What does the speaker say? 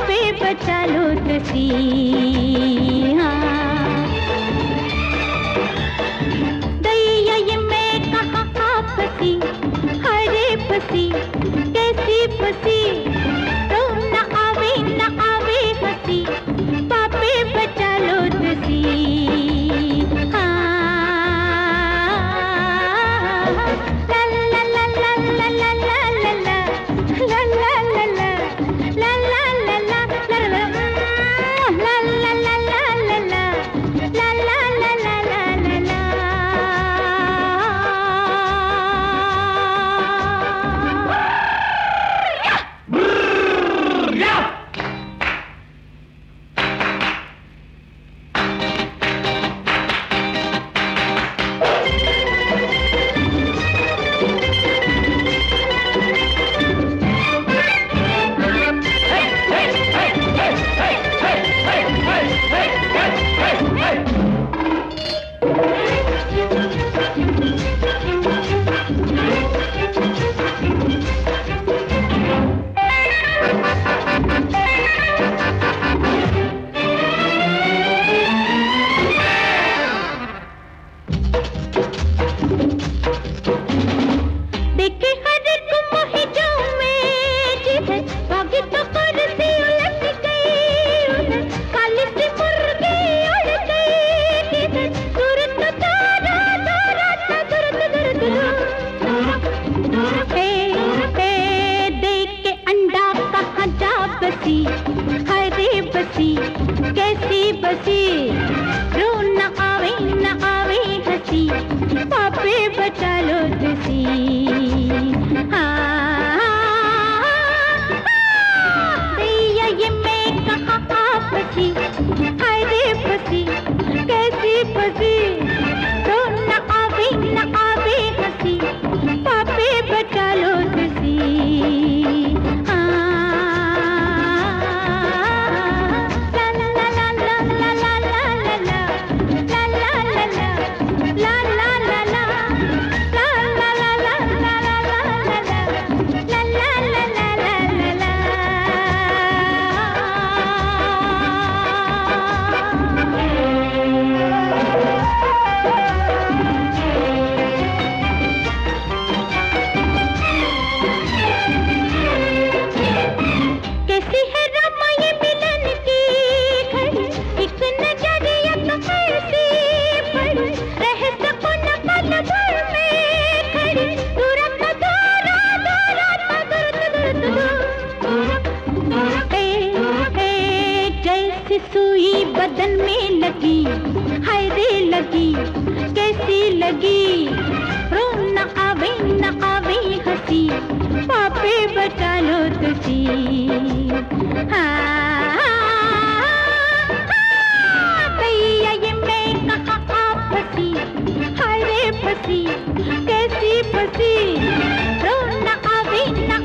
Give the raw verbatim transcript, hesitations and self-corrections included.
पापे बचा लो तुसी। हाँ दैया ये मैं कहाँ फंसी, हरे फंसी कैसी फंसी, रो न आवे न आवे हंसी, पापे बचा लो तुसी। हरे बसी कैसी बसी, रो न आवे न आवे हंसी, पापे बचा लो तुसी। दैया ये मैं कहाँ फंसी, हरे फंसी कैसी फंसी, रो न आवे न आवे हंसी, पापे बचा लो तुसी। सुई बदन में लगी, हाय रे लगी कैसी लगी, रो न आवे न आवे हंसी, पापे बचा लो तुसी। दैया ये मैं कहाँ फंसी, हाय रे फंसी कैसी फंसी, रो न आवे न